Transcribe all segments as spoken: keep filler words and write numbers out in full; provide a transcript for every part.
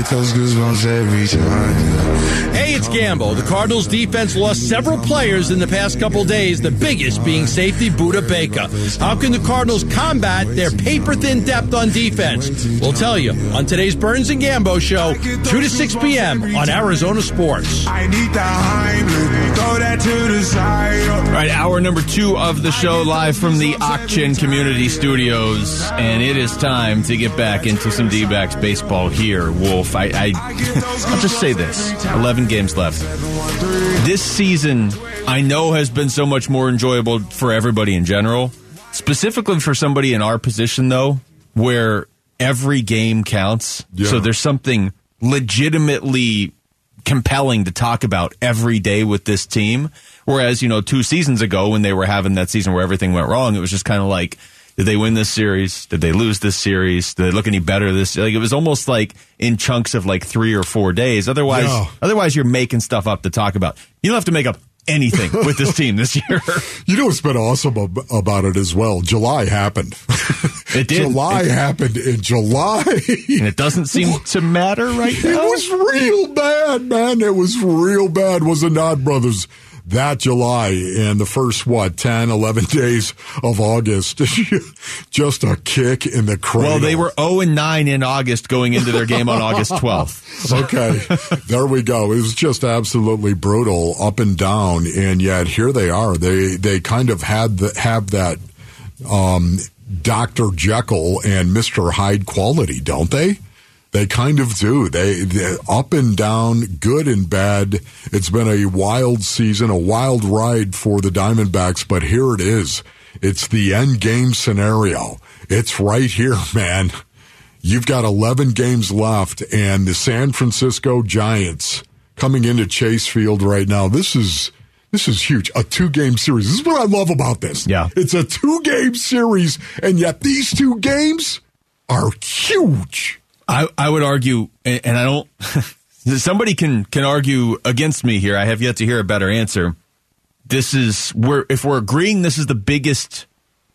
get those goosebumps every time. Hey, it's Gambo. The Cardinals defense lost several players in the past couple days, the biggest being safety Budda Baker. How can the Cardinals combat their paper-thin depth on defense? We'll tell you on today's Burns and Gambo show, two to six p.m. on Arizona Sports. I need the Heimlich, throw that to the side. All right, hour number two of the show, live from the Auction Community Studios, and it is time to get back into some D-backs baseball here, Wolf. I, I, I'll just say this, eleven games left. This season, I know, has been so much more enjoyable for everybody in general, specifically for somebody in our position, though, where every game counts. Yeah. So there's something legitimately compelling to talk about every day with this team. Whereas, you know, two seasons ago when they were having that season where everything went wrong, it was just kind of like, did they win this series? Did they lose this series? Did they look any better this? Like, it was almost like in chunks of like three or four days. Otherwise, Yeah. otherwise you're making stuff up to talk about. You don't have to make up anything with this team this year. You know what's been awesome ab- about it as well? July happened. It did. July it, happened in July. And it doesn't seem to matter right now. It was real bad, man. It was real bad, was it not, brothers? That July and the first, what, ten, eleven days of August. Just a kick in the cradle. Well, they were oh and nine in August going into their game on August twelfth. Okay, there we go. It was just absolutely brutal, up and down, and yet here they are. They they kind of had the, have that um, Doctor Jekyll and Mister Hyde quality, don't they? They kind of do. They they're up and down, good and bad. It's been a wild season, a wild ride for the Diamondbacks, but here it is. It's the end game scenario. It's right here, man. You've got eleven games left, and the San Francisco Giants coming into Chase Field right now. This is this is huge. A two-game series. This is what I love about this. Yeah. It's a two-game series, and yet these two games are huge. I, I would argue, and, and I don't, somebody can, can argue against me here. I have yet to hear a better answer. This is, we're, if we're agreeing this is the biggest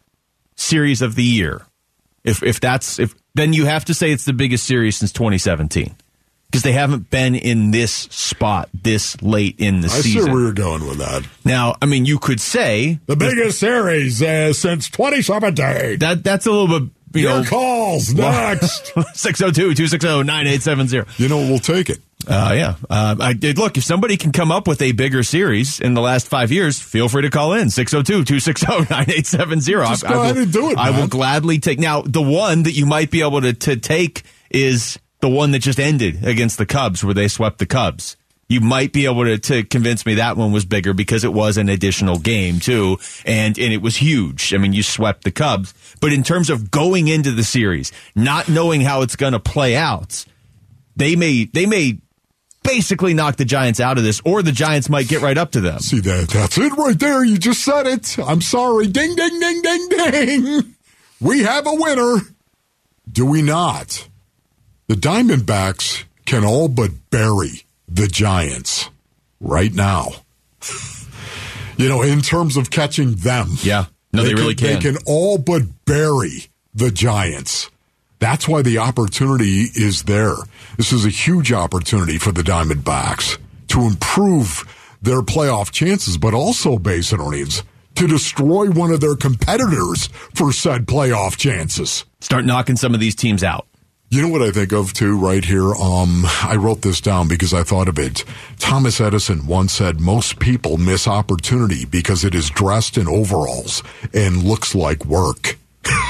series of the year, if if that's, if then you have to say it's the biggest series since twenty seventeen. Because they haven't been in this spot this late in the I season. I see where you're going with that. Now, I mean, you could say the biggest series uh, since twenty seventeen. That That's a little bit, you Your know. calls next. six oh two, two six oh, nine eight seven zero. You know, we'll take it. Uh, yeah. Uh, I did look, if somebody can come up with a bigger series in the last five years, feel free to call in six oh two, two six oh, nine eight seven zero. Just I, go I ahead will, and do it, I man. will gladly take. Now, the one that you might be able to, to take is the one that just ended against the Cubs where they swept the Cubs. You might be able to, to convince me that one was bigger because it was an additional game, too, and, and it was huge. I mean, you swept the Cubs. But in terms of going into the series, not knowing how it's going to play out, they may they may basically knock the Giants out of this, or the Giants might get right up to them. See, that that's it right there. You just said it. I'm sorry. Ding, ding, ding, ding, ding. We have a winner. Do we not? The Diamondbacks can all but bury the Giants right now. You know, in terms of catching them. Yeah. No, they, they really can. They can all but bury the Giants. That's why the opportunity is there. This is a huge opportunity for the Diamondbacks to improve their playoff chances, but also, Basinonians, to destroy one of their competitors for said playoff chances. Start knocking some of these teams out. You know what I think of, too, right here? Um, I wrote this down because I thought of it. Thomas Edison once said, most people miss opportunity because it is dressed in overalls and looks like work.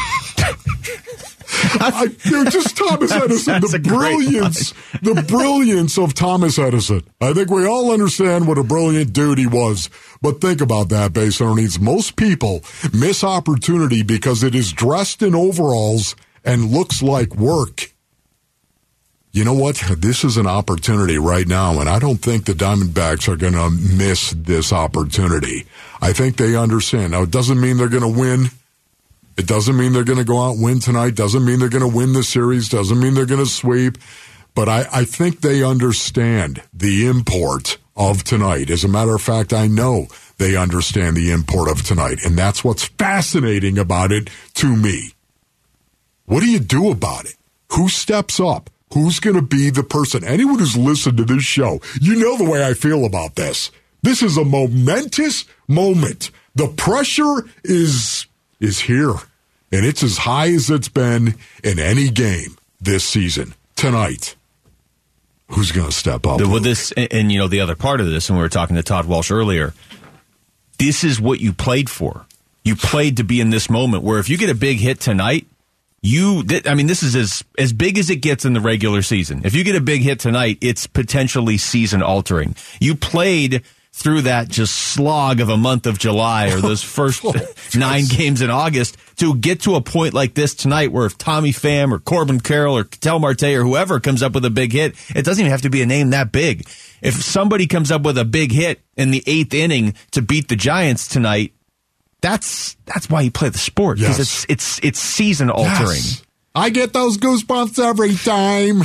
I, dude, just Thomas Edison, the brilliance, the brilliance of Thomas Edison. I think we all understand what a brilliant dude he was. But think about that, Basinonians. Most people miss opportunity because it is dressed in overalls and looks like work. You know what? This is an opportunity right now, and I don't think the Diamondbacks are going to miss this opportunity. I think they understand. Now, it doesn't mean they're going to win. It doesn't mean they're going to go out and win tonight. Doesn't mean they're going to win the series. Doesn't mean they're going to sweep. But I, I think they understand the import of tonight. As a matter of fact, I know they understand the import of tonight, and that's what's fascinating about it to me. What do you do about it? Who steps up? who's going to be the person. Anyone who's listened to this show, you know the way I feel about this. This is a momentous moment. The pressure is is here, and it's as high as it's been in any game this season. Tonight, who's going to step up? Well, this, and, and you know, the other part of this, and we were talking to Todd Walsh earlier, this is what you played for. You played to be in this moment where if you get a big hit tonight, you, I mean, this is as, as big as it gets in the regular season. If you get a big hit tonight, it's potentially season altering. You played through that just slog of a month of July or those first oh, nine games in August to get to a point like this tonight where if Tommy Pham or Corbin Carroll or Ketel Marte or whoever comes up with a big hit, it doesn't even have to be a name that big. If somebody comes up with a big hit in the eighth inning to beat the Giants tonight, that's that's why you play the sport, because yes. it's it's it's season altering. Yes. I get those goosebumps every time.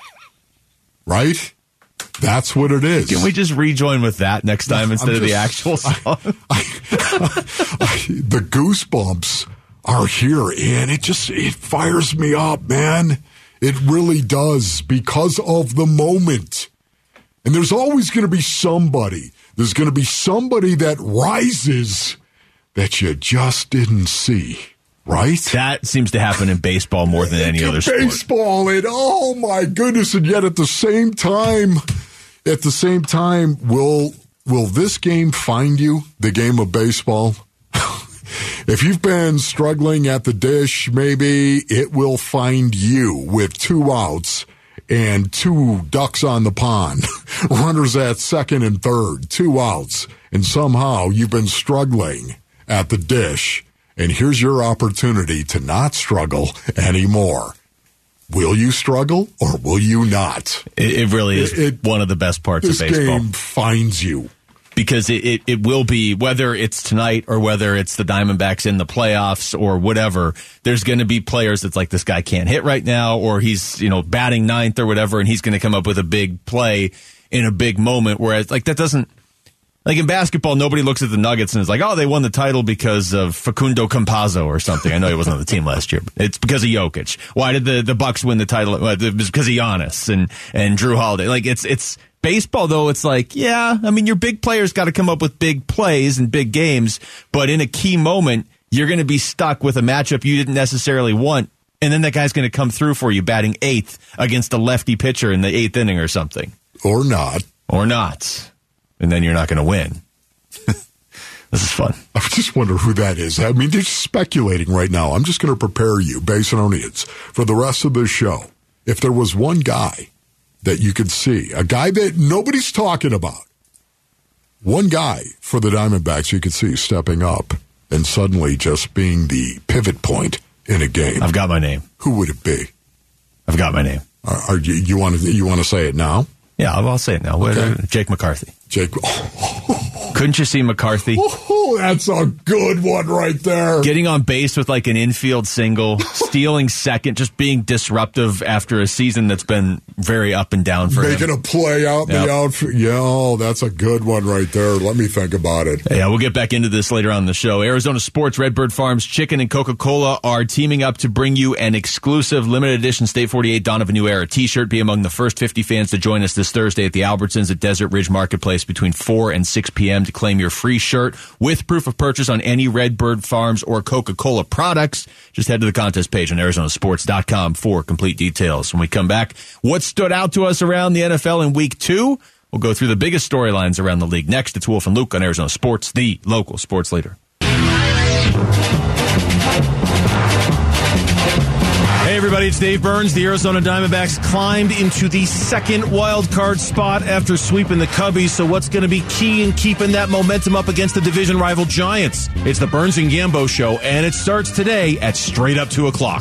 Right? That's what it is. Can we just rejoin with that next time instead just, of the actual song? I, I, I, the goosebumps are here, and it just it fires me up, man. It really does, because of the moment. And there's always going to be somebody. There's going to be somebody that rises that you just didn't see. Right? That seems to happen in baseball more than any other sport. Baseball, and oh my goodness, and yet at the same time, at the same time, will will this game find you, the game of baseball? If you've been struggling at the dish, maybe it will find you with two outs and two ducks on the pond, runners at second and third, two outs, and somehow you've been struggling at the dish. And here's your opportunity to not struggle anymore. Will you struggle or will you not? It, it really is it, one of the best parts of baseball. This game finds you. Because it, it, it will be, whether it's tonight or whether it's the Diamondbacks in the playoffs or whatever, there's going to be players that's like, this guy can't hit right now, or he's, you know, batting ninth or whatever, and he's going to come up with a big play in a big moment. Whereas, like, that doesn't, like in basketball, nobody looks at the Nuggets and is like, oh, they won the title because of Facundo Campazzo or something. I know he wasn't on the team last year, but it's because of Jokic. Why did the, the Bucks win the title? Well, it was because of Giannis and, and Drew Holiday. Like, it's, it's baseball, though. It's like, yeah, I mean, your big players got to come up with big plays and big games, but in a key moment, you're going to be stuck with a matchup you didn't necessarily want. And then that guy's going to come through for you batting eighth against a lefty pitcher in the eighth inning or something. Or not. Or not. And then you're not going to win. This is fun. I just wonder who that is. I mean, they're speculating right now. I'm just going to prepare you, Basinonians, for the rest of this show. If there was one guy that you could see, a guy that nobody's talking about, one guy for the Diamondbacks you could see stepping up and suddenly just being the pivot point in a game. I've got my name. Who would it be? I've got my name. Are, are you, you want to you want to say it now? Yeah, I'll, I'll say it now. Okay. Jake McCarthy. Jake. Couldn't you see McCarthy? Oh, that's a good one right there. Getting on base with like an infield single, stealing second, just being disruptive after a season that's been very up and down for Making him. Making a play out in yep. the outfield. Yeah, oh, that's a good one right there. Let me think about it. Yeah, we'll get back into this later on in the show. Arizona Sports, Redbird Farms Chicken, and Coca-Cola are teaming up to bring you an exclusive limited edition State forty-eight Dawn of a New Era t-shirt. Be among the first fifty fans to join us this Thursday at the Albertsons at Desert Ridge Marketplace between four and six p.m. to claim your free shirt with proof of purchase on any Redbird Farms or Coca-Cola products. Just head to the contest page on Arizona Sports dot com for complete details. When we come back, what stood out to us around the N F L in week two? We'll go through the biggest storylines around the league. Next, it's Wolf and Luke on Arizona Sports, the local sports leader. Hey everybody, it's Dave Burns. The Arizona Diamondbacks climbed into the second wild card spot after sweeping the Cubbies. So what's going to be key in keeping that momentum up against the division rival Giants? It's the Burns and Gambo Show, and it starts today at straight up two o'clock.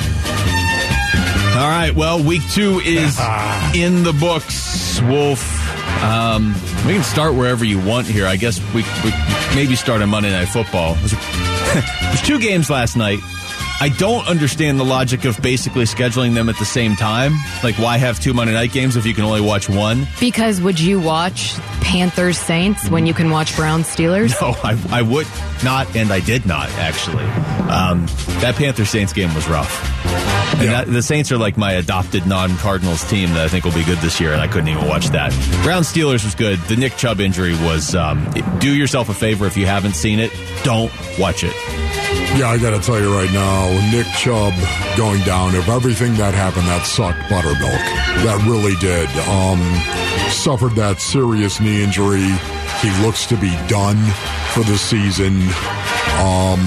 All right, well, week two is in the books, Wolf. Um, we can start wherever you want here. I guess we, we maybe start on Monday Night Football. There's two games last night. I don't understand the logic of basically scheduling them at the same time. Like, why have two Monday night games if you can only watch one? Because would you watch Panthers Saints when you can watch Browns Steelers? No, I, I would not, and I did not, actually. Um, that Panthers Saints game was rough. And Yeah. that, the Saints are like my adopted non-Cardinals team that I think will be good this year, and I couldn't even watch that. Browns Steelers was good. The Nick Chubb injury was, um, do yourself a favor if you haven't seen it, don't watch it. Yeah, I got to tell you right now, Nick Chubb going down, if everything that happened, that sucked buttermilk. That really did. Um, suffered that serious knee injury. He looks to be done for the season. Um,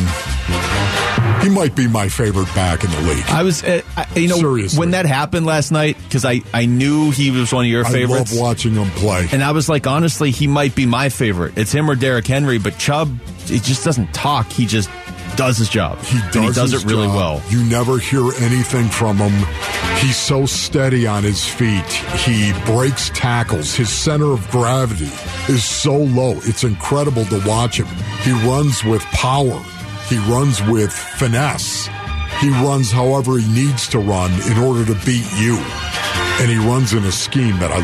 he might be my favorite back in the league. I was, uh, I, you know, Seriously. when that happened last night, because I, I knew he was one of your I favorites. love watching him play. And I was like, honestly, he might be my favorite. It's him or Derrick Henry, but Chubb, he just doesn't talk. He just does his job. He does, and he does his it really job. well. You never hear anything from him. He's so steady on his feet. He breaks tackles. His center of gravity is so low. It's incredible to watch him. He runs with power. He runs with finesse. He runs however he needs to run in order to beat you. And he runs in a scheme that I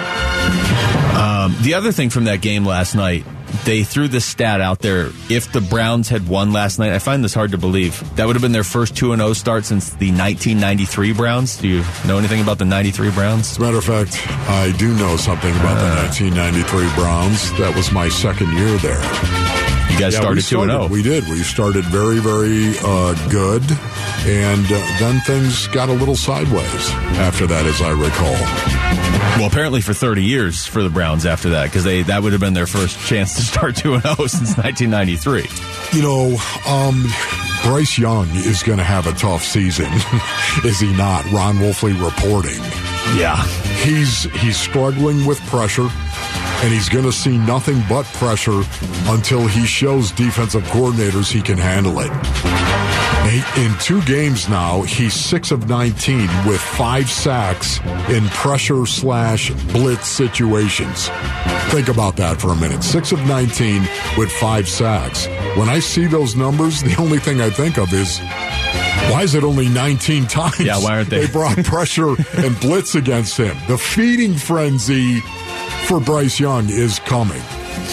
love. Um, the other thing from that game last night, they threw this stat out there. If the Browns had won last night, I find this hard to believe. That would have been their first two and oh start since the nineteen ninety-three Browns. Do you know anything about the ninety-three Browns? As a matter of fact, I do know something about Uh. the nineteen ninety-three Browns. That was my second year there. You guys Yeah, started we two and oh. We did. We started very, very uh, good, and uh, then things got a little sideways after that, as I recall. Well, apparently for thirty years for the Browns after that, because they that would have been their first chance to start two and oh since nineteen ninety-three. You know, um, Bryce Young is going to have a tough season, is he not? Ron Wolfley reporting. Yeah. He's he's struggling with pressure, and he's going to see nothing but pressure until he shows defensive coordinators he can handle it. He, in two games now, he's six of nineteen with five sacks in pressure slash blitz situations. Think about that for a minute. Six of nineteen with five sacks. When I see those numbers, the only thing I think of is, why is it only nineteen times? Yeah, why aren't they? They brought pressure and blitz against him. The feeding frenzy for Bryce Young is coming.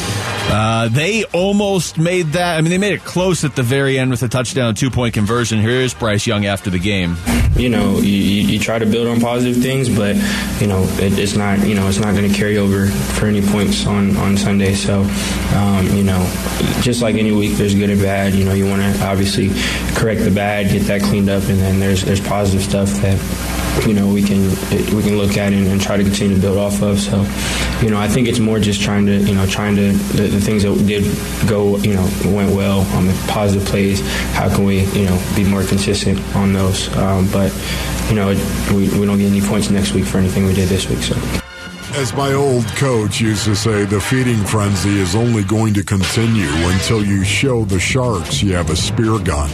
Uh, they almost made that. I mean, they made it close at the very end with a touchdown, two-point conversion. Here's Bryce Young after the game. You know, you, you try to build on positive things, but, you know, it, it's not, you know, it's not going to carry over for any points on, on Sunday. So, um, you know, just like any week, there's good and bad. You know, you want to obviously correct the bad, get that cleaned up, and then there's there's positive stuff that, you know, we can we can look at and, and try to continue to build off of. So, you know, I think it's more just trying to, you know, trying to, the, the things that did go, you know, went well on the positive plays, how can we, you know, be more consistent on those? Um, but, you know, we, we don't get any points next week for anything we did this week. So, as my old coach used to say, the feeding frenzy is only going to continue until you show the Sharks you have a spear gun.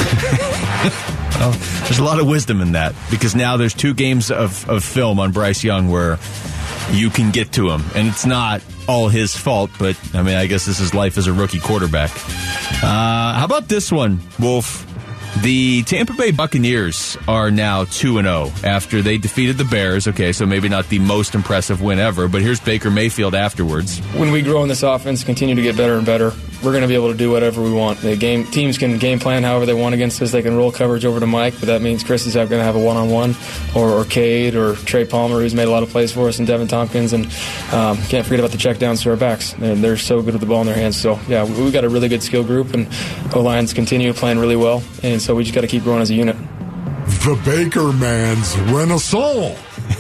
Well, there's a lot of wisdom in that, because now there's two games of, of film on Bryce Young where you can get to him, and it's not all his fault, but, I mean, I guess this is life as a rookie quarterback. Uh, how about this one, Wolf? The Tampa Bay Buccaneers are now two and oh after they defeated the Bears. Okay, so maybe not the most impressive win ever, but here's Baker Mayfield afterwards. When we grow in this offense, continue to get better and better, we're going to be able to do whatever we want. The game teams can game plan however they want against us. They can roll coverage over to Mike, but that means Chris is going to have a one-on-one, or, or Cade, or Trey Palmer, who's made a lot of plays for us, and Devin Tompkins, and um, can't forget about the checkdowns to our backs. They're, they're so good with the ball in their hands. So, yeah, we, we've got a really good skill group, and O-lines continue playing really well, and so we just got to keep growing as a unit. The Baker man's renaissance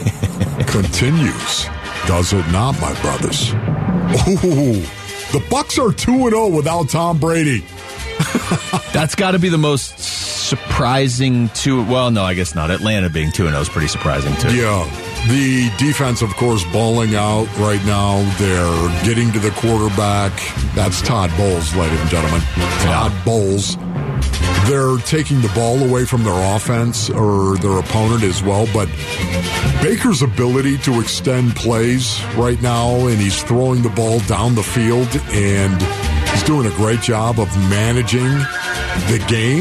continues, does it not, my brothers? Ooh, the Bucs are two and oh without Tom Brady. That's got to be the most surprising two. Well, no, I guess not. Atlanta being two and oh is pretty surprising, too. Yeah. The defense, of course, balling out right now. They're getting to the quarterback. That's Todd Bowles, ladies and gentlemen. Todd yeah. Bowles. They're taking the ball away from their offense or their opponent as well, but Baker's ability to extend plays right now, and he's throwing the ball down the field, and he's doing a great job of managing the game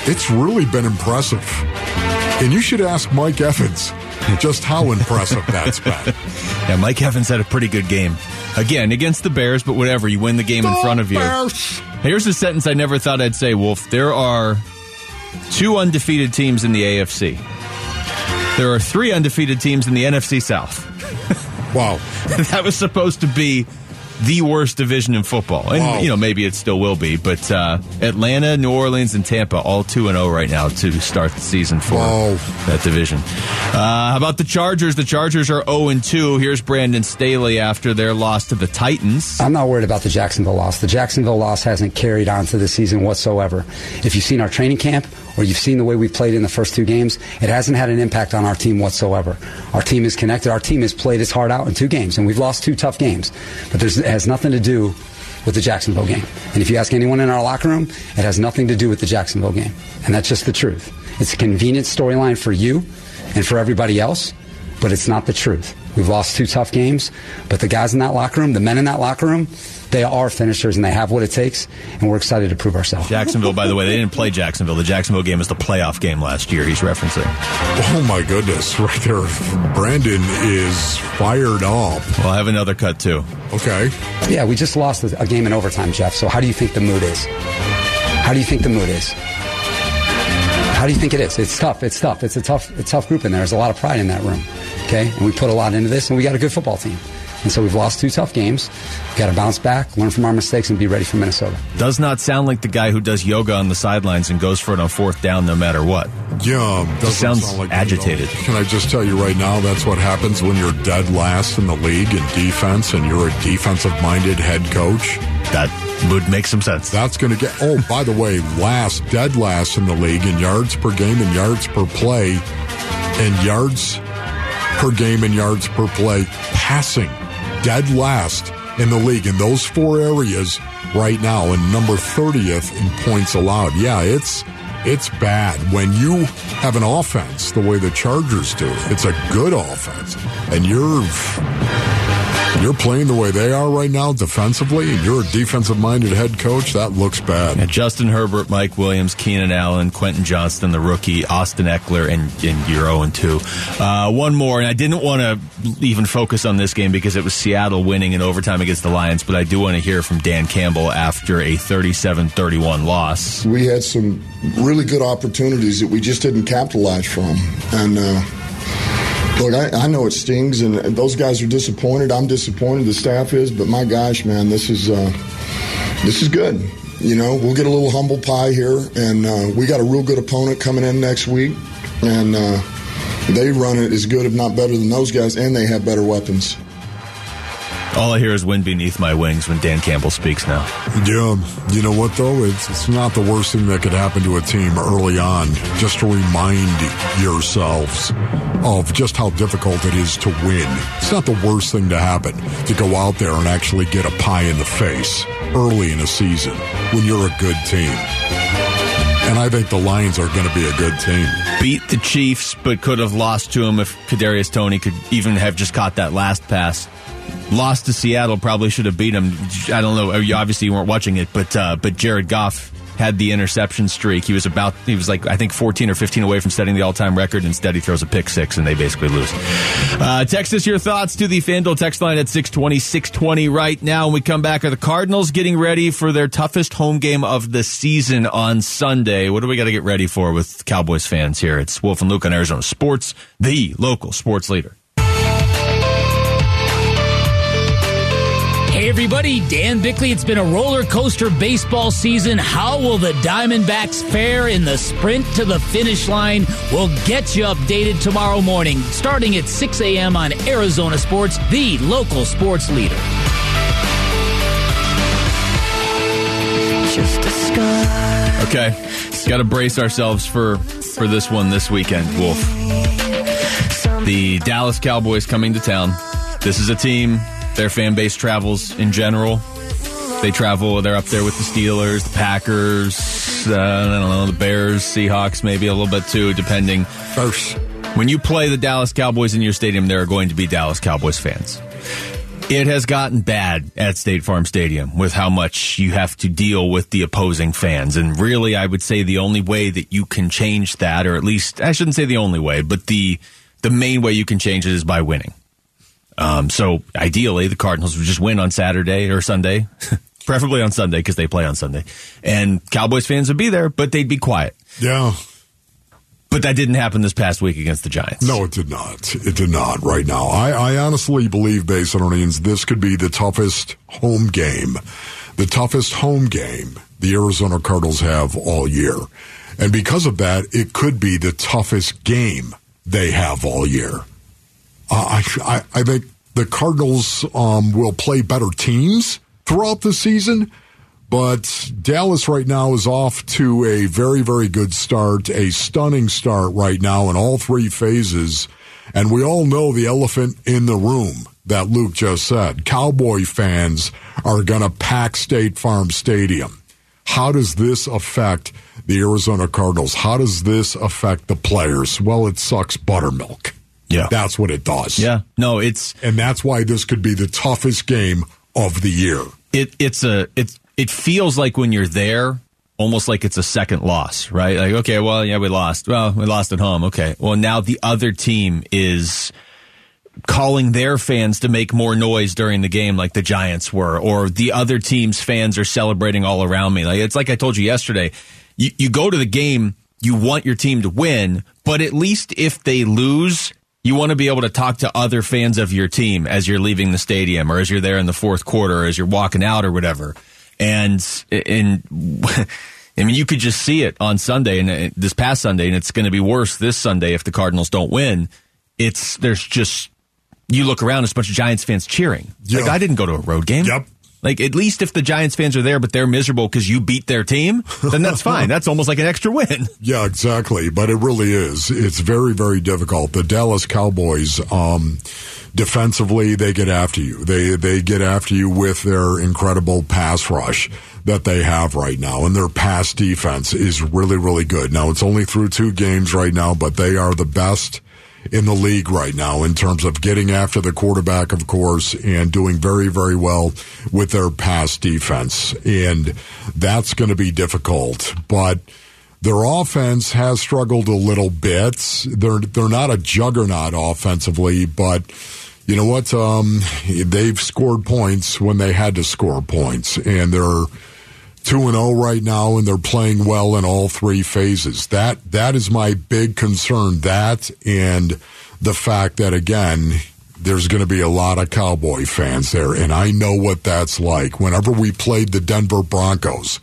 it's really been impressive. And you should ask Mike Evans just how impressive that's been. Yeah, Mike Evans had a pretty good game. Again, against the Bears, but whatever. You win the game in front of you. Bears. Here's a sentence I never thought I'd say, Wolf. There are two undefeated teams in the A F C. There are three undefeated teams in the N F C South. Wow. That was supposed to be the worst division in football. And, wow. you know, maybe it still will be. But uh, Atlanta, New Orleans, and Tampa, all two and oh right now to start the season for wow. that division. Uh, how about the Chargers? The Chargers are oh and two. Here's Brandon Staley after their loss to the Titans. I'm not worried about the Jacksonville loss. The Jacksonville loss hasn't carried on to the season whatsoever. If you've seen our training camp or you've seen the way we played in the first two games, it hasn't had an impact on our team whatsoever. Our team is connected. Our team has played its heart out in two games, and we've lost two tough games. But there's, it has nothing to do with the Jacksonville game. And if you ask anyone in our locker room, it has nothing to do with the Jacksonville game. And that's just the truth. It's a convenient storyline for you and for everybody else, but it's not the truth. We've lost two tough games, but the guys in that locker room, the men in that locker room, they are finishers, and they have what it takes, and we're excited to prove ourselves. Jacksonville, by the way, they didn't play Jacksonville. The Jacksonville game was the playoff game last year he's referencing. Oh, my goodness. Right there. Brandon is fired up. Well, I have another cut, too. Okay. Yeah, we just lost a game in overtime, Jeff, so how do you think the mood is? How do you think the mood is? How do you think it is? It's tough. It's tough. It's a tough, a tough group in there. There's a lot of pride in that room, okay? And we put a lot into this, and we got a good football team. And so we've lost two tough games. We've got to bounce back, learn from our mistakes, and be ready for Minnesota. Does not sound like the guy who does yoga on the sidelines and goes for it on fourth down no matter what. Yeah, doesn't sounds sound like agitated. Can I just tell you right now, that's what happens when you're dead last in the league in defense and you're a defensive-minded head coach. That would make some sense. That's going to get... Oh, by the way, last, dead last in the league in yards per game and yards per play and yards per game and yards per play passing. Dead last in the league in those four areas right now, and number thirtieth in points allowed. Yeah, it's it's bad when you have an offense the way the Chargers do. It's a good offense, and you're you're playing the way they are right now defensively, and you're a defensive-minded head coach. That looks bad. And Justin Herbert, Mike Williams, Keenan Allen, Quentin Johnston, the rookie, Austin Eckler, and, and you're oh and two. Uh, one more, and I didn't want to even focus on this game because it was Seattle winning in overtime against the Lions, but I do want to hear from Dan Campbell after a thirty-seven thirty-one loss. We had some really good opportunities that we just didn't capitalize from, and uh Look, I, I know it stings, and those guys are disappointed. I'm disappointed. The staff is, but my gosh, man, this is uh, this is good. You know, we'll get a little humble pie here, and uh, we got a real good opponent coming in next week, and uh, they run it as good, if not better, than those guys, and they have better weapons. All I hear is wind beneath my wings when Dan Campbell speaks now. Yeah, you know what, though? It's, it's not the worst thing that could happen to a team early on, just to remind yourselves of just how difficult it is to win. It's not the worst thing to happen to go out there and actually get a pie in the face early in a season when you're a good team. And I think the Lions are going to be a good team. Beat the Chiefs, but could have lost to them if Kadarius Toney could even have just caught that last pass. Lost to Seattle, probably should have beat them. I don't know. Obviously, you weren't watching it, but uh, but Jared Goff had the interception streak. He was about, he was like, I think fourteen or fifteen away from setting the all-time record. Instead, he throws a pick six, and they basically lose. Uh, text us your thoughts to the FanDuel text line at six twenty, six twenty right now. When we come back, are the Cardinals getting ready for their toughest home game of the season on Sunday? What do we got to get ready for with Cowboys fans here? It's Wolf and Luke on Arizona Sports, the local sports leader. Hey everybody, Dan Bickley. It's been a roller coaster baseball season. How will the Diamondbacks fare in the sprint to the finish line? We'll get you updated tomorrow morning, starting at six a.m. on Arizona Sports, the local sports leader. Just a sky. Okay, got to brace ourselves for for this one this weekend, Wolf. The Dallas Cowboys coming to town. This is a team. Their fan base travels in general. They travel, they're up there with the Steelers, the Packers, uh, I don't know, the Bears, Seahawks, maybe a little bit too, depending. First. When you play the Dallas Cowboys in your stadium, there are going to be Dallas Cowboys fans. It has gotten bad at State Farm Stadium with how much you have to deal with the opposing fans. And really, I would say the only way that you can change that, or at least, I shouldn't say the only way, but the the main way you can change it is by winning. Um, so ideally, the Cardinals would just win on Saturday or Sunday, preferably on Sunday because they play on Sunday. And Cowboys fans would be there, but they'd be quiet. Yeah. But that didn't happen this past week against the Giants. No, it did not. It did not right now. I, I honestly believe, based on earnings, this could be the toughest home game, the toughest home game the Arizona Cardinals have all year. And because of that, it could be the toughest game they have all year. Uh, I, I, I think the Cardinals um, will play better teams throughout the season. But Dallas right now is off to a very, very good start, a stunning start right now in all three phases. And we all know the elephant in the room that Luke just said. Cowboy fans are going to pack State Farm Stadium. How does this affect the Arizona Cardinals? How does this affect the players? Well, it sucks buttermilk. Yeah. That's what it does. Yeah. No, it's... And that's why this could be the toughest game of the year. It, it's a... It's, It feels like when you're there, almost like it's a second loss, right? Like, okay, well, yeah, we lost. Well, we lost at home. Okay. Well, now the other team is calling their fans to make more noise during the game like the Giants were, or the other team's fans are celebrating all around me. Like, it's like I told you yesterday, you, you go to the game, you want your team to win, but at least if they lose, you want to be able to talk to other fans of your team as you're leaving the stadium, or as you're there in the fourth quarter, or as you're walking out or whatever. And, and I mean, you could just see it on Sunday and this past Sunday, and it's going to be worse this Sunday if the Cardinals don't win. It's, there's just, you look around, there's a bunch of Giants fans cheering. Yeah. Like, I didn't go to a road game. Yep. Like, at least if the Giants fans are there, but they're miserable because you beat their team, then that's fine. That's almost like an extra win. Yeah, exactly. But it really is. It's very, very difficult. The Dallas Cowboys, um, defensively, they get after you. They they get after you with their incredible pass rush that they have right now. And their pass defense is really, really good. Now, it's only through two games right now, but they are the best in the league right now in terms of getting after the quarterback, of course, and doing very, very well with their pass defense. And that's going to be difficult. But their offense has struggled a little bit. They're they're not a juggernaut offensively, but you know what? Um, they've scored points when they had to score points, and they're two and oh right now, and they're playing well in all three phases. That that is my big concern. That and the fact that, again, there's going to be a lot of Cowboy fans there, and I know what that's like. Whenever we played the Denver Broncos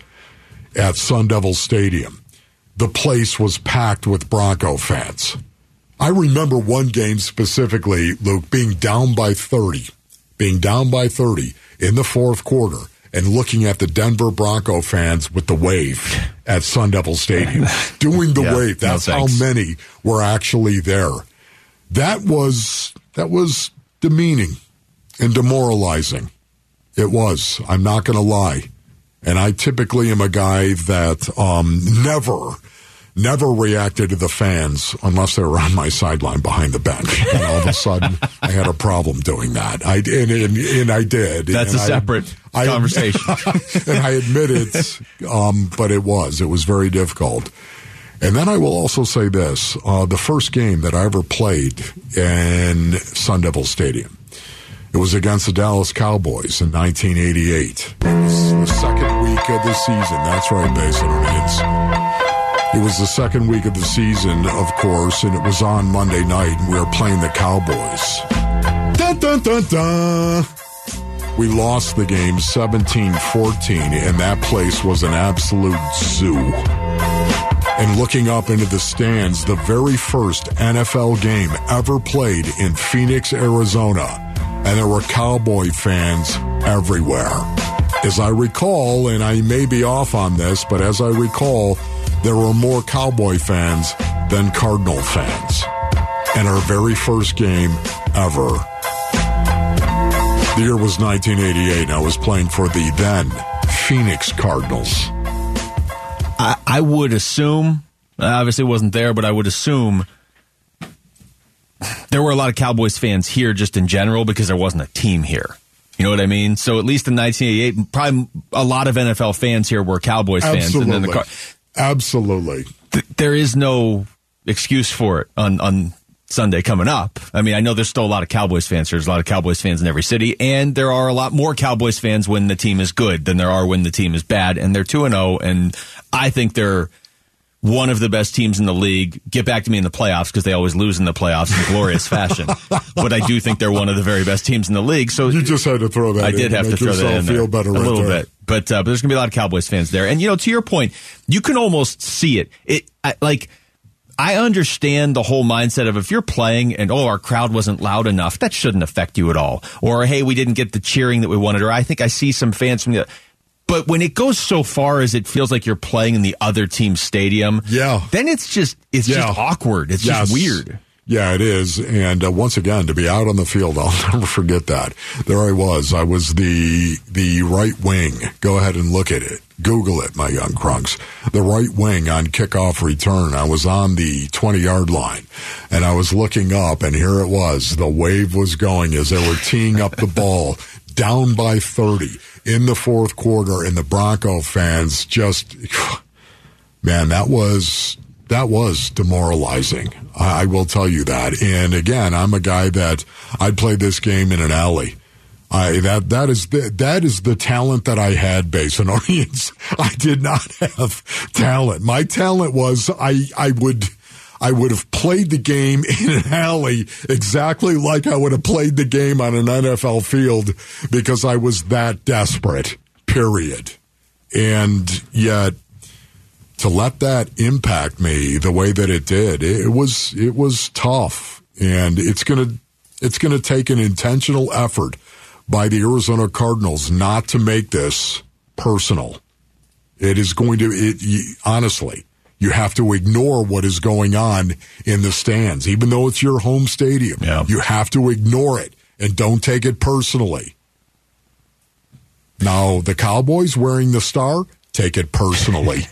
at Sun Devil Stadium, the place was packed with Bronco fans. I remember one game specifically, Luke, being down by thirty, being down by thirty in the fourth quarter, and looking at the Denver Bronco fans with the wave at Sun Devil Stadium, doing the yeah, wave. That's no how many were actually there. That was that was demeaning and demoralizing. It was. I'm not going to lie. And I typically am a guy that um, never, never reacted to the fans unless they were on my sideline behind the bench. And all of a sudden, I had a problem doing that. I and, and, and I did. That's and a separate I, conversation. I, and I admit it, um, but it was. It was very difficult. And then I will also say this. Uh, the first game that I ever played in Sun Devil Stadium, it was against the Dallas Cowboys in nineteen eighty-eight. It was the second week of the season. That's right, Basin Remains. It was the second week of the season, of course, and it was on Monday night, and we were playing the Cowboys. Dun, dun, dun, dun. We lost the game seventeen fourteen, and that place was an absolute zoo. And looking up into the stands, the very first N F L game ever played in Phoenix, Arizona, and there were Cowboy fans everywhere. As I recall, and I may be off on this, but as I recall, there were more Cowboy fans than Cardinal fans. And our very first game ever. The year was nineteen eighty-eight, and I was playing for the then Phoenix Cardinals. I, I would assume, I obviously wasn't there, but I would assume there were a lot of Cowboys fans here just in general because there wasn't a team here. You know what I mean? So at least in nineteen eighty-eight, probably a lot of N F L fans here were Cowboys fans. Absolutely. And then the car- Absolutely. Th- there is no excuse for it on, on Sunday coming up. I mean, I know there's still a lot of Cowboys fans. There's a lot of Cowboys fans in every city, and there are a lot more Cowboys fans when the team is good than there are when the team is bad, and they're two and oh, and I think they're one of the best teams in the league. Get back to me in the playoffs, because they always lose in the playoffs in glorious fashion. But I do think they're one of the very best teams in the league. So you just had to throw that I in did to have to make throw that yourself in there feel better a right little there. bit. But, uh, but there's going to be a lot of Cowboys fans there. And, you know, to your point, you can almost see it. It I, like, I understand the whole mindset of if you're playing and, oh, our crowd wasn't loud enough, that shouldn't affect you at all. Or, hey, we didn't get the cheering that we wanted. Or I think I see some fans from the... But when it goes so far as it feels like you're playing in the other team's stadium, yeah, then it's just it's yeah. just awkward. It's yes. just weird. Yeah, it is. And uh, once again, to be out on the field, I'll never forget that. There I was. I was the the right wing. Go ahead and look at it. Google it, my young crunks. The right wing on kickoff return. I was on the twenty-yard line, and I was looking up, and here it was. The wave was going as they were teeing up the ball, down by thirty in the fourth quarter, and the Bronco fans just, man, that was... That was demoralizing. I, I will tell you that. And again, I'm a guy that I played this game in an alley. I that that is the, that is the talent that I had, Basin audience. I did not have talent. My talent was I I would I would have played the game in an alley exactly like I would have played the game on an N F L field, because I was that desperate. Period. And yet, to let that impact me the way that it did, it was it was tough, and it's gonna it's gonna take an intentional effort by the Arizona Cardinals not to make this personal. It is going to it you, honestly, you have to ignore what is going on in the stands, even though it's your home stadium. Yeah. You have to ignore it and don't take it personally. Now, the Cowboys wearing the star, take it personally.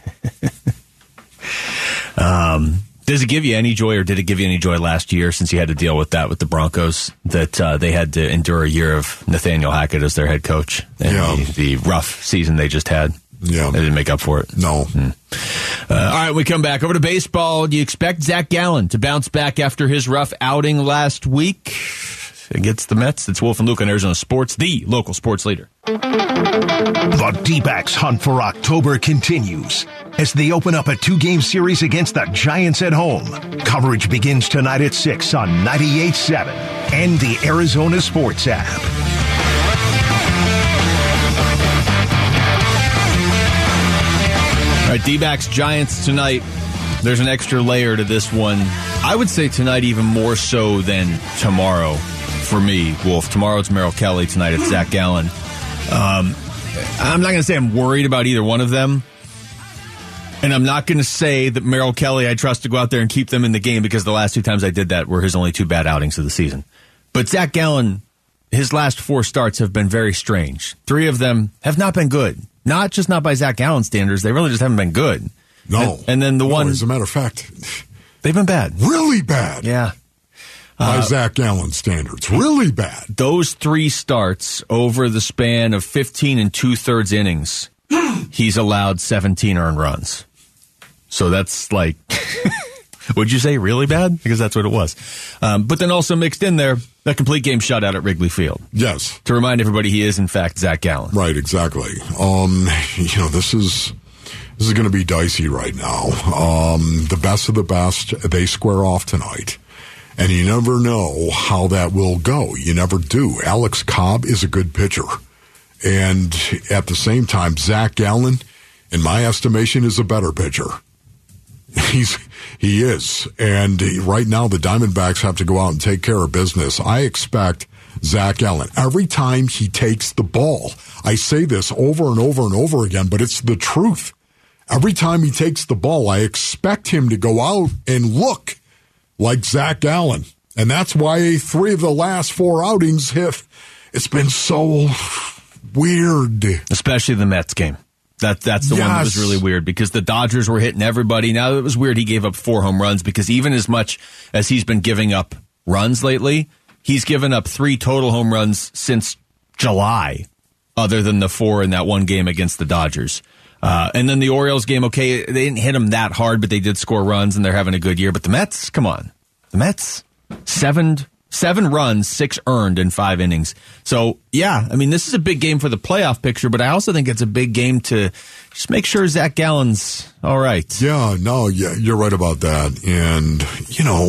um, does it give you any joy, or did it give you any joy last year, since you had to deal with that with the Broncos, that uh, they had to endure a year of Nathaniel Hackett as their head coach, and yeah. the, the rough season they just had? Yeah. They didn't make up for it. No. Hmm. Uh, all right, we come back over to baseball. Do you expect Zach Gallen to bounce back after his rough outing last week against the Mets? It's Wolf and Luke on Arizona Sports, the local sports leader. The D-backs hunt for October continues as they open up a two-game series against the Giants at home. Coverage begins tonight at six on ninety-eight point seven and the Arizona Sports app. All right, D-backs Giants tonight. There's an extra layer to this one. I would say tonight even more so than tomorrow for me, Wolf. Tomorrow it's Merrill Kelly. Tonight it's Zach Gallen. Um, I'm not going to say I'm worried about either one of them. And I'm not going to say that Merrill Kelly I trust to go out there and keep them in the game, because the last two times I did that were his only two bad outings of the season. But Zach Gallen, his last four starts have been very strange. Three of them have not been good. Not just not by Zach Gallen standards. They really just haven't been good. No. And, and then the no, one... As a matter of fact... They've been bad. Really bad. Yeah. By Uh, Zach Gallen standards. Really bad. Those three starts over the span of fifteen and two-thirds innings, he's allowed seventeen earned runs. So that's like, would you say really bad? Because that's what it was. Um, but then also mixed in there, a complete game shutout at Wrigley Field. Yes. To remind everybody he is, in fact, Zach Gallen. Right, exactly. Um, you know, this is... This is going to be dicey right now. Um, the best of the best, they square off tonight. And you never know how that will go. You never do. Alex Cobb is a good pitcher. And at the same time, Zach Gallen, in my estimation, is a better pitcher. He's he is. And right now, the Diamondbacks have to go out and take care of business. I expect Zach Gallen, every time he takes the ball, I say this over and over and over again, but it's the truth. Every time he takes the ball, I expect him to go out and look like Zach Gallen. And that's why three of the last four outings have, it's been so weird. Especially the Mets game. That That's the yes. one that was really weird, because the Dodgers were hitting everybody. Now, it was weird he gave up four home runs, because even as much as he's been giving up runs lately, he's given up three total home runs since July, other than the four in that one game against the Dodgers. Uh, and then the Orioles game, okay, they didn't hit them that hard, but they did score runs, and they're having a good year. But the Mets, come on. The Mets, seven, seven runs, six earned in five innings. So, yeah, I mean, this is a big game for the playoff picture, but I also think it's a big game to just make sure Zach Gallen's all right. Yeah, no, yeah, you're right about that. And, you know,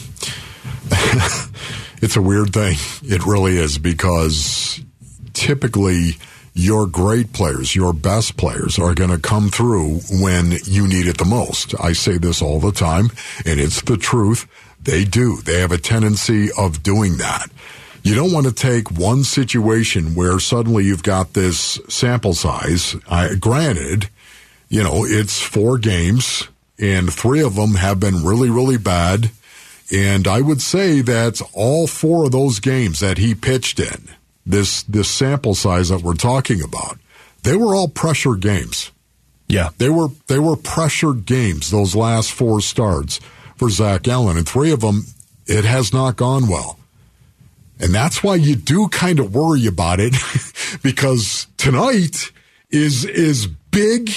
it's a weird thing. It really is, because typically your great players, your best players are going to come through when you need it the most. I say this all the time, and it's the truth. They do. They have a tendency of doing that. You don't want to take one situation where suddenly you've got this sample size. I, granted, you know, it's four games, and three of them have been really, really bad. And I would say that all four of those games that he pitched in, this this sample size that we're talking about, they were all pressure games. Yeah. They were they were pressured games, those last four starts for Zach Gallen. And three of them, it has not gone well. And that's why you do kind of worry about it, because tonight is as big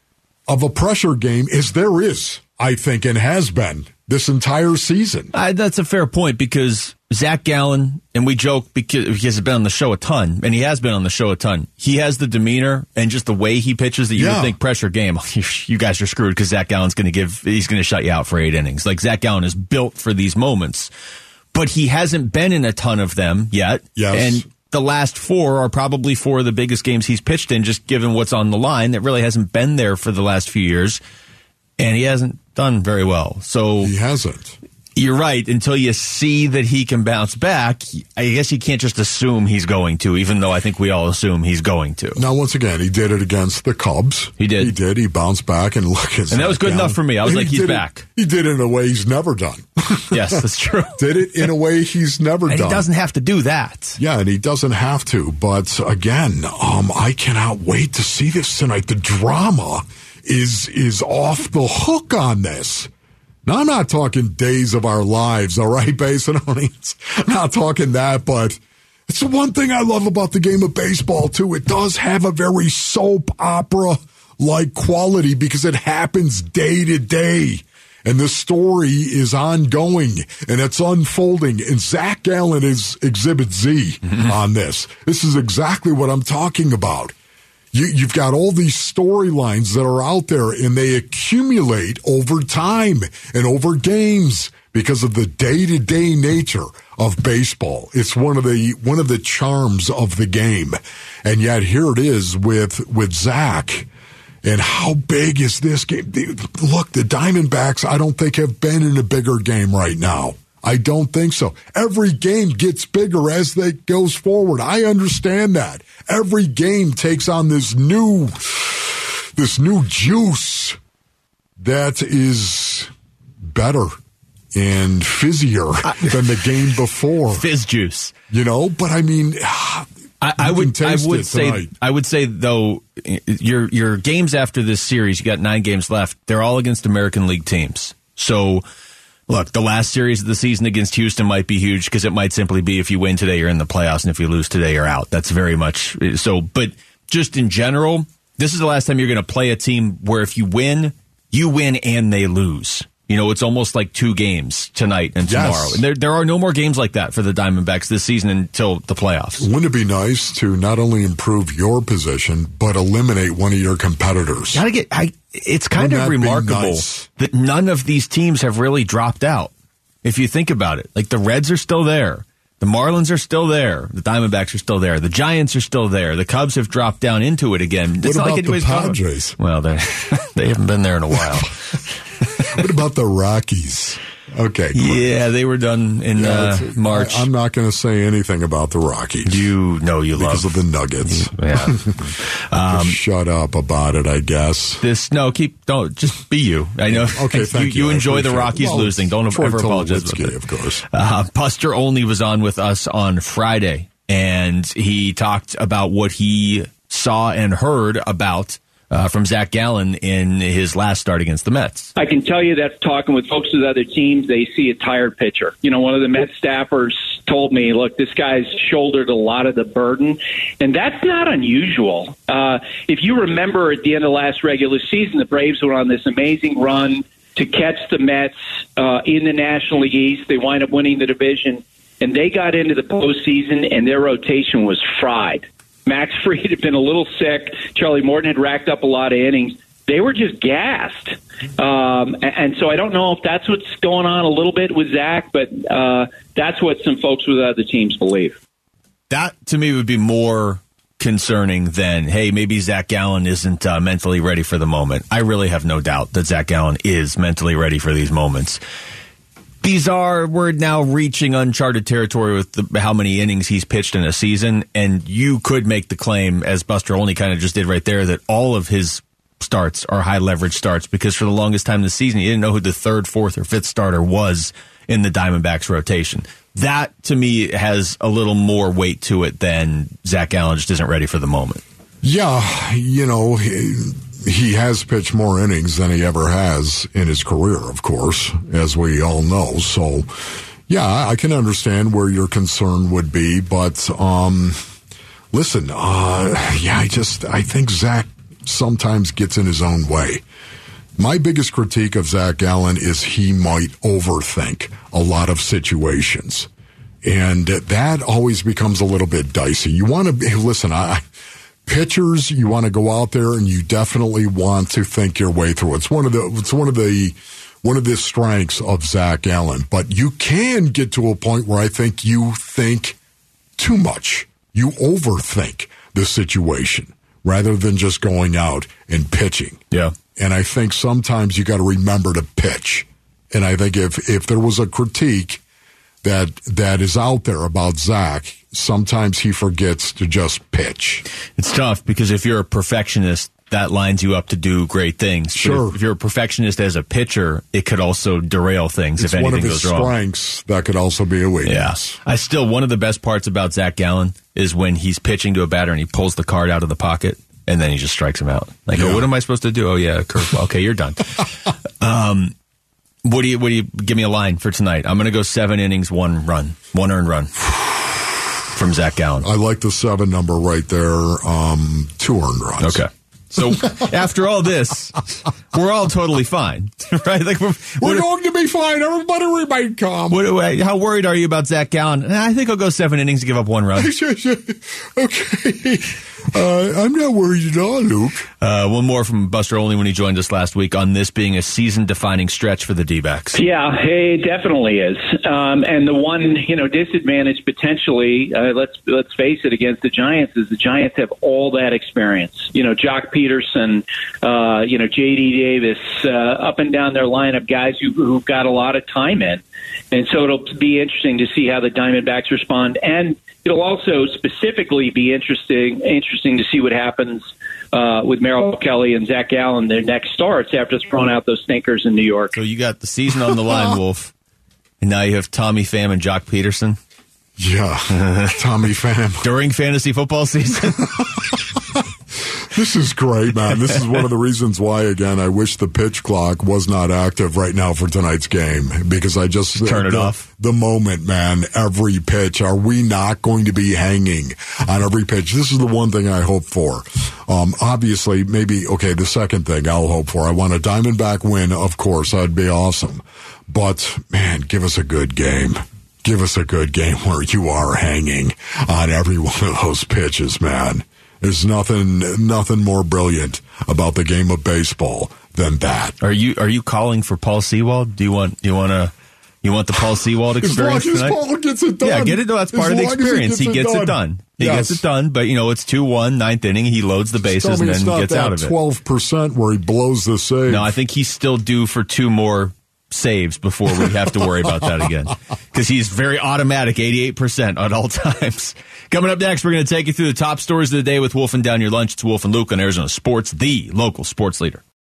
of a pressure game as there is, I think, and has been this entire season. Uh, that's a fair point, because Zach Gallen, and we joke because, because he's been on the show a ton, and he has been on the show a ton. He has the demeanor and just the way he pitches that you Yeah. would think pressure game. You guys are screwed because Zach Gallen's going to give, he's going to shut you out for eight innings. Like, Zach Gallen is built for these moments, but he hasn't been in a ton of them yet. Yes. And the last four are probably four of the biggest games he's pitched in, just given what's on the line. That really hasn't been there for the last few years, and he hasn't done very well. So He hasn't. You're right. Until you see that he can bounce back, I guess you can't just assume he's going to, even though I think we all assume he's going to. Now, once again, he did it against the Cubs. He did. He did. He bounced back, and look at And that was good Zach enough for me. I was Gallen. like, He he's did it- back. He did it in a way he's never done. Yes, that's true. Did it in a way he's never And done. he doesn't have to do that. Yeah, and he doesn't have to. But again, um, I cannot wait to see this tonight. The drama is is off the hook on this. Now, I'm not talking days of our lives, all right, Basinonians? I'm not talking that, but it's the one thing I love about the game of baseball, too. It does have a very soap opera-like quality because it happens day to day. And the story is ongoing, and it's unfolding. And Zach Gallen is Exhibit Z mm-hmm. on this. This is exactly what I'm talking about. You, you've got all these storylines that are out there, and they accumulate over time and over games because of the day-to-day nature of baseball. It's one of the one of the charms of the game. And yet here it is with with Zach. And how big is this game? Look, the Diamondbacks, I don't think, have been in a bigger game right now. I don't think so. Every game gets bigger as it goes forward. I understand that. Every game takes on this new, this new juice that is better and fizzier than the game before. Fizz juice. You know, but I mean, I, I would, I would say, tonight. I would say though, your your games after this series, you got nine games left. They're all against American League teams. So, look, the last series of the season against Houston might be huge because it might simply be if you win today, you're in the playoffs, and if you lose today, you're out. That's very much so. But just in general, this is the last time you're going to play a team where if you win, you win and they lose. You know, it's almost like two games tonight and tomorrow. Yes. And there there are no more games like that for the Diamondbacks this season until the playoffs. Wouldn't it be nice to not only improve your position, but eliminate one of your competitors? Gotta get, I, it's kind Wouldn't of that be remarkable nice? that none of these teams have really dropped out. If you think about it, like the Reds are still there. The Marlins are still there. The Diamondbacks are still there. The Giants are still there. The Cubs have dropped down into it again. What It's not about like the anybody's gone- Padres? Well, they they haven't been there in a while. What about the Rockies? Okay. Great. Yeah, they were done in Yeah, uh, it's- March. I, I'm not going to say anything about the Rockies. You know you because love of the Nuggets. Yeah. Um, shut up about it, I guess. This no, keep don't just be you. I know. Okay, thank you. you. You I enjoy the appreciate it. Rockies Well, losing. Don't Troy ever apologize about Tulowitzki, that. of course. Uh, Buster Olney was on with us on Friday, and he talked about what he saw and heard about uh, from Zach Gallen in his last start against the Mets. I can tell you that talking with folks with other teams, they see a tired pitcher. You know, one of the Mets staffers told me, look, this guy's shouldered a lot of the burden, and that's not unusual. Uh, if you remember at the end of last regular season, the Braves were on this amazing run to catch the Mets uh, in the National League East. They wind up winning the division, and they got into the postseason, and their rotation was fried. Max Fried had been a little sick. Charlie Morton had racked up a lot of innings. They were just gassed. Um, and, and so I don't know if that's what's going on a little bit with Zach, but uh, that's what some folks with other teams believe. That, to me, would be more concerning than, hey, maybe Zach Gallen isn't uh, mentally ready for the moment. I really have no doubt that Zach Gallen is mentally ready for these moments. These are, we're now reaching uncharted territory with the, how many innings he's pitched in a season, and you could make the claim, as Buster Olney kind of just did right there, that all of his starts are high-leverage starts, because for the longest time this season, you didn't know who the third, fourth, or fifth starter was in the Diamondbacks rotation. That, to me, has a little more weight to it than Zach Gallen just isn't ready for the moment. Yeah, you know, he, he has pitched more innings than he ever has in his career, of course, as we all know. So, yeah, I can understand where your concern would be, but um, listen, uh, yeah, I just, I think Zach sometimes gets in his own way. My biggest critique of Zach Gallen is he might overthink a lot of situations. And that always becomes a little bit dicey. You want to be, listen, I, pitchers, you want to go out there and you definitely want to think your way through it. It's one of the, it's one of the, one of the strengths of Zach Gallen. But you can get to a point where I think you think too much. You overthink the situation rather than just going out and pitching. Yeah. And I think sometimes you got to remember to pitch. And I think if, if there was a critique that that is out there about Zach, sometimes he forgets to just pitch. It's tough because if you're a perfectionist, that lines you up to do great things. Sure. If, if you're a perfectionist as a pitcher, it could also derail things it's if anything goes wrong. It's one of his strengths that could also be a weakness. Yeah. I still, one of the best parts about Zach Gallen is when he's pitching to a batter and he pulls the card out of the pocket. And then he just strikes him out. Like, yeah. Oh, what am I supposed to do? Oh, yeah, curveball. Okay, you're done. um, what do you? What do you? Give me a line for tonight. I'm going to go seven innings, one run, one earned run from Zach Gallen. I like the seven number right there. Um, two earned runs. Okay. So after all this, we're all totally fine, right? Like we're, we're going to be fine. Everybody remain calm. What, how worried are you about Zach Gallen? I think I'll go seven innings to give up one run. Okay. Uh, I'm not worried at all, Luke. Uh, one more from Buster Olney when he joined us last week on this being a season-defining stretch for the D-backs. Yeah, it definitely is. Um, and the one, you know, disadvantage potentially, uh, let's let's face it, against the Giants is the Giants have all that experience. You know, Jock Peterson, uh, you know, J D Davis, uh, up and down their lineup, guys who, who've got a lot of time in. And so it'll be interesting to see how the Diamondbacks respond. And it'll also specifically be interesting interesting to see what happens uh, with Merrill Kelly and Zach Gallen, their next starts after throwing out those stinkers in New York. So you got the season on the line, Wolf. And now you have Tommy Pham and Jock Peterson. Yeah, Tommy Pham. During fantasy football season. This is great, man. This is one of the reasons why, again, I wish the pitch clock was not active right now for tonight's game, because I just turn it the, off. The moment, man, every pitch. Are we not going to be hanging on every pitch? This is the one thing I hope for. Um, obviously, maybe, okay, the second thing I'll hope for. I want a Diamondback win, of course. That'd be awesome. But, man, give us a good game. Give us a good game where you are hanging on every one of those pitches, man. There's nothing, nothing more brilliant about the game of baseball than that. Are you are you calling for Paul Sewald? Do you want you want to you want the Paul Sewald experience as long tonight? As Paul gets it done. Yeah, get it. No, that's part as of the experience. He he gets it it done. He yes. gets it done. But you know, it's two one, ninth inning. He loads the bases and then gets out of it. Twelve percent where he blows the save. No, I think he's still due for two more saves before we have to worry about that again, because he's very automatic, eighty-eight percent at all times. Coming up next, we're going to take you through the top stories of the day with Wolf and Down Your Lunch. It's Wolf and Luke on Arizona Sports, the local sports leader.